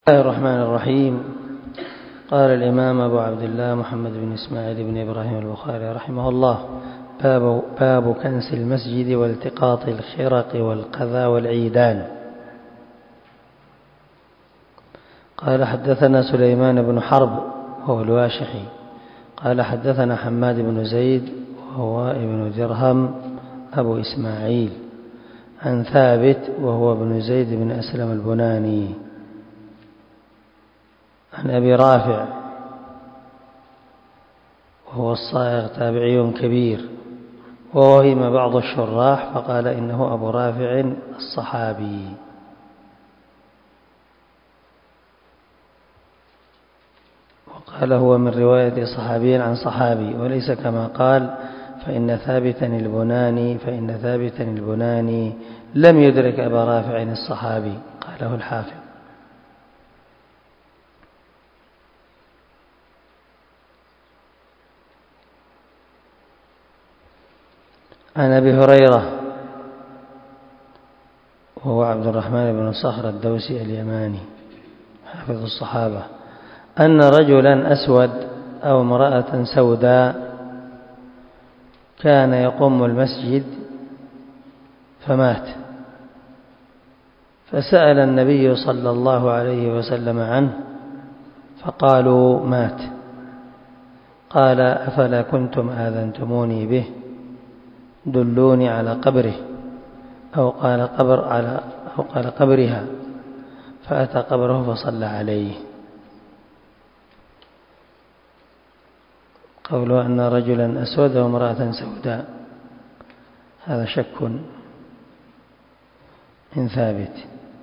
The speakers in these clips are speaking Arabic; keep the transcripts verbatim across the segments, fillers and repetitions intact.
بسم الله الرحمن الرحيم. قال الإمام أبو عبد الله محمد بن إسماعيل بن إبراهيم البخاري رحمه الله: باب, باب كنس المسجد والتقاط الخرق والقذى والعيدان. قال: حدثنا سليمان بن حرب وهو الواشحي قال: حدثنا حماد بن زيد وهو ابن درهم أبو إسماعيل عن ثابت وهو ابن زيد بن أسلم البناني عن أبي رافع وهو الصائغ تابعي كبير، ووهم بعض الشراح فقال إنه أبو رافع الصحابي. وقال هو من رواية صحابي عن صحابي، وليس كما قال فإن ثابتا البناني فإن ثابتا البناني لم يدرك أبا رافع الصحابي، قاله الحافظ. عن أبي هريرة وهو عبد الرحمن بن صخر الدوسي اليماني حافظ الصحابة أن رجلا أسود أو امرأة سوداء كان يقوم المسجد فمات، فسأل النبي صلى الله عليه وسلم عنه فقالوا مات. قال: أفلا كنتم آذنتموني به؟ دلوني على قبره، أو قال قبر على أو قال قبرها، فأتى قبره فصلى عليه. قوله أن رجلا أسود وامرأة سوداء هذا شك من ثابت.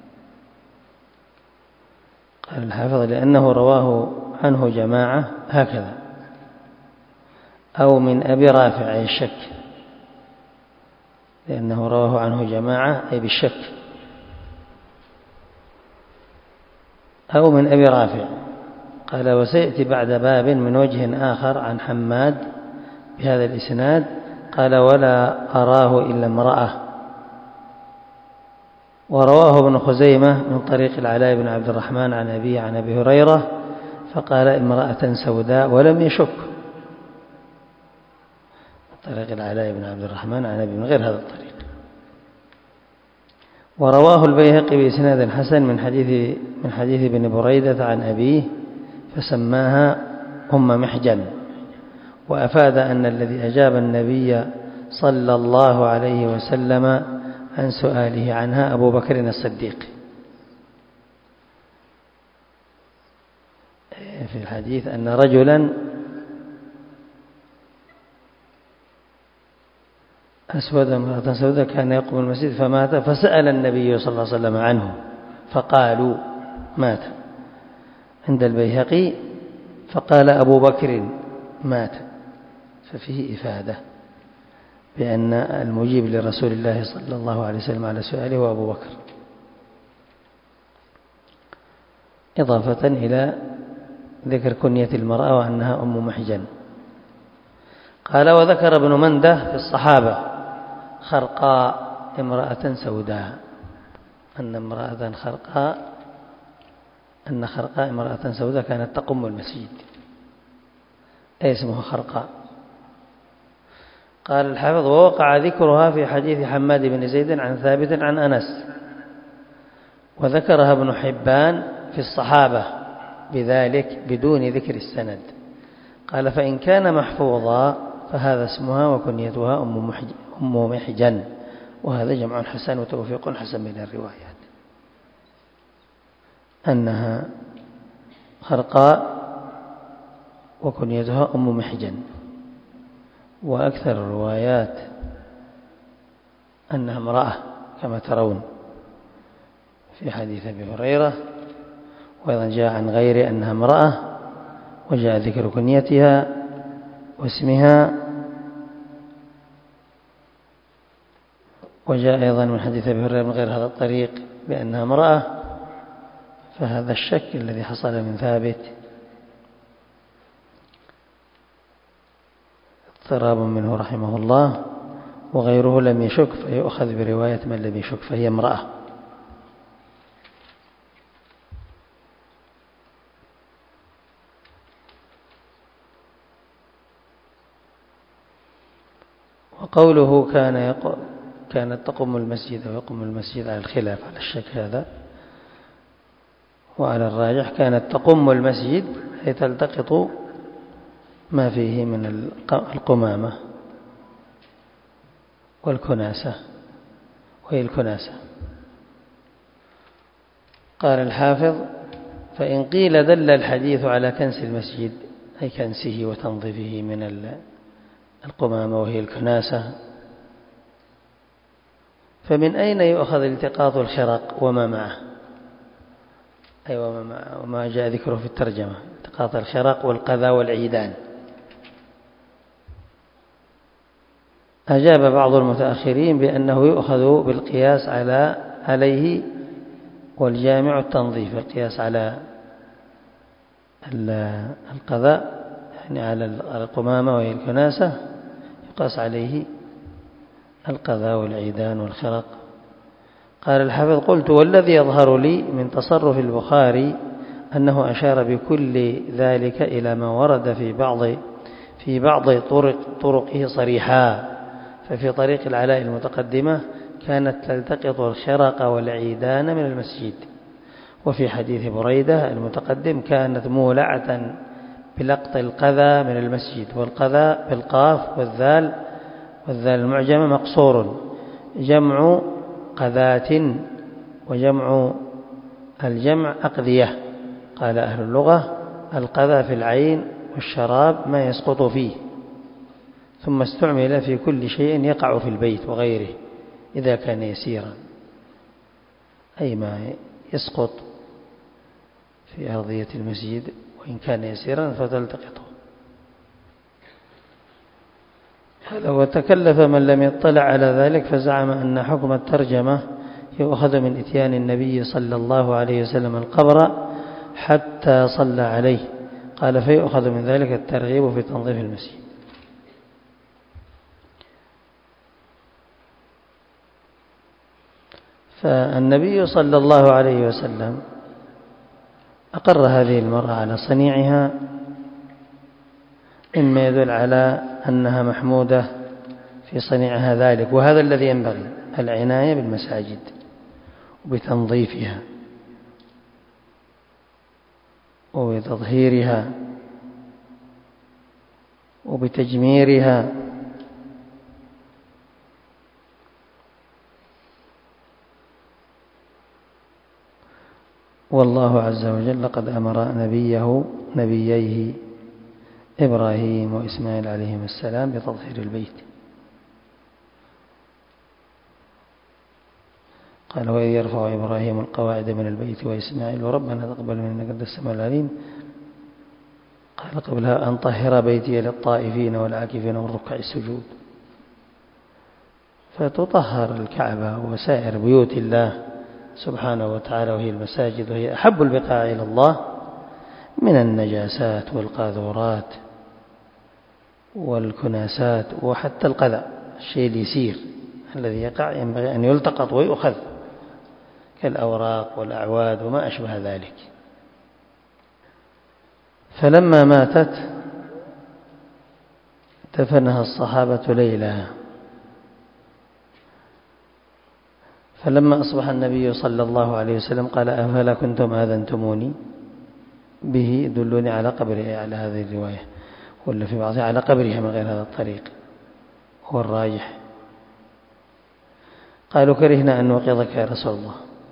قال الحافظ: لأنه رواه عنه جماعة هكذا، أو من أبي رافع أي الشك، لأنه رواه عنه جماعة أي بالشك، أو من أبي رافع. قال: وسيأتي بعد باب من وجه آخر عن حماد بهذا الإسناد. قال: ولا أراه إلا امرأة. ورواه ابن خزيمة من طريق العلاء بن عبد الرحمن عن أبيه عن أبي هريرة فقال: امرأة سوداء، ولم يشك. طريق العلاء بن عبد الرحمن عن أبي من غير هذا الطريق. ورواه البيهقي بإسناد حسن من حديث من حديث ابن بريدة عن أبيه فسماها أم محجن، وأفاد أن الذي أجاب النبي صلى الله عليه وسلم عن سؤاله عنها أبو بكر الصديق. في الحديث أن رجلا أسود امرأة سوداء كان يقوم المسجد فمات، فسأل النبي صلى الله عليه وسلم عنه فقالوا مات. عند البيهقي فقال أبو بكر مات، ففيه إفادة بأن المجيب لرسول الله صلى الله عليه وسلم على سؤاله هو أبو بكر، إضافة إلى ذكر كنية المرأة وأنها أم محجن. قال: وذكر ابن منده في الصحابة خرقاء امرأة سوداء، أن امرأة خرقاء أن خرقاء امرأة سوداء كانت تقوم المسجد، أي اسمها خرقاء. قال الحافظ: ووقع ذكرها في حديث حماد بن زيد عن ثابت عن أنس، وذكرها ابن حبان في الصحابة بذلك بدون ذكر السند. قال: فإن كان محفوظا فهذا اسمها وكنيتها أم محجن، وهذا جمع حسن وتوفيق حسن من الروايات، أنها خرقاء وكنيتها أم محجن. وأكثر الروايات أنها امرأة كما ترون في حديث أبي هريرة، وأيضا جاء عن غير أنها امرأة، وجاء ذكر كنيتها واسمها، وجاء أيضا من حديث أبي هريرة من غير هذا الطريق بأنها امرأة. فهذا الشك الذي حصل من ثابت اضطراب منه رحمه الله، وغيره لم يشك فيؤخذ برواية من لم يشك، فهي امرأة. قوله كان يق... كانت تقوم المسجد ويقوم المسجد على الخلاف على الشك هذا، وعلى الراجح كانت تقوم المسجد أي تلتقط ما فيه من القمامة والكناسة، وهي الكناسة. قال الحافظ: فإن قيل دل الحديث على كنس المسجد أي كنسه وتنظيفه من القمامة وهي الكناسة، فمن أين يؤخذ التقاط الخرق وما معه؟ أي أيوة وما معه وما جاء ذكره في الترجمة، التقاط الخرق والقذى والعيدان. أجاب بعض المتأخرين بأنه يؤخذ بالقياس على عليه والجامع التنظيف، القياس على القذاء يعني على القمامة وهي الكناسة يقاس عليه القذاء والعيدان والخرق. قال الحافظ: قلت: والذي يظهر لي من تصرف البخاري أنه أشار بكل ذلك إلى ما ورد في بعض في بعض طرق طرقه صريحا، ففي طريق العلاء المتقدمة كانت تلتقط الخرق والعيدان من المسجد، وفي حديث بريدة المتقدم كانت مولعة بلقط القذى من المسجد، والقذى بالقاف والذال والذال المعجمة مقصور، جمع قذاة وجمع الجمع أقذية. قال أهل اللغة: القذى في العين والشراب ما يسقط فيه، ثم استعمل في كل شيء يقع في البيت وغيره إذا كان يسيرا، أي ما يسقط في أرضية المسجد وإن كان يسيرا فتلتقطه. قال: وتكلف من لم يطلع على ذلك فزعم أن حكم الترجمة يؤخذ من إتيان النبي صلى الله عليه وسلم القبر حتى صلى عليه. قال: فيؤخذ من ذلك الترغيب في تنظيف المسجد. فالنبي صلى الله عليه وسلم أقر هذه المرأة على صنيعها، إما يدل على أنها محمودة في صنيعها ذلك، وهذا الذي ينبغي العناية بالمساجد وبتنظيفها وبتطهيرها وبتجميرها. والله عز وجل قد أمر نبيه نبييه إبراهيم وإسماعيل عليهم السلام بتطهير البيت. قال: وإذ يرفع إبراهيم القواعد من البيت وإسماعيل ربنا تقبل منا إنك أنت السميع العليم. قال قبلها: أن طهر بيتي للطائفين والعاكفين والركع السجود. فتطهر الكعبة وسائر بيوت الله سبحانه وتعالى وهي المساجد، وهي أحب البقاع إلى الله، من النجاسات والقاذورات والكناسات وحتى القذى، الشيء اليسير الذي يقع ينبغي أن يلتقط ويؤخذ كالأوراق والأعواد وما أشبه ذلك. فلما ماتت دفنها الصحابة ليلة، فلما أصبح النبي صلى الله عليه وسلم قال: أفلا كنتم آذنتموني به دلوني على قبره، على هذه الرواية، ولا في بعضها على قبرها من غير هذا الطريق، هو الراجح. قالوا: كرهنا أن نوقظك يا رسول الله.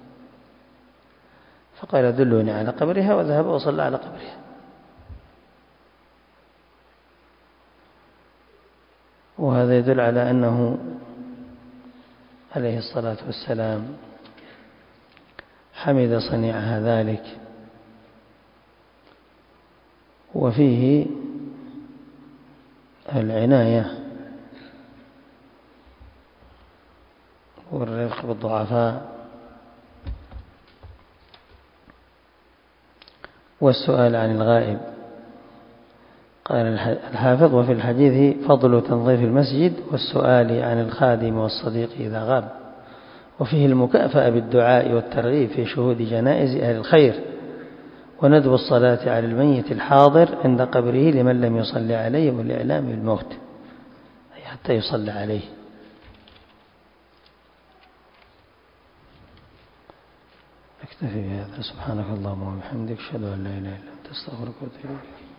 فقال: دلوني على قبرها، وذهب وصلى على قبرها. وهذا يدل على أنه عليه الصلاة والسلام حمد صنيعها ذلك، وفيه العناية والرفق بالضعفاء والسؤال عن الغائب. قال الحافظ: وفي الحديث فضل تنظيف المسجد والسؤال عن الخادم والصديق إذا غاب، وفيه المكافأة بالدعاء والترغيب في شهود جنائز أهل الخير، وندب الصلاة على الميت الحاضر عند قبره لمن لم يصلي عليه والإعلام بالموت، أي حتى يصلى عليه. نكتفي بهذا. سبحانك اللهم وبحمدك، أشهد أن لا إله إلا أنت، أستغفرك وأتوب إليك.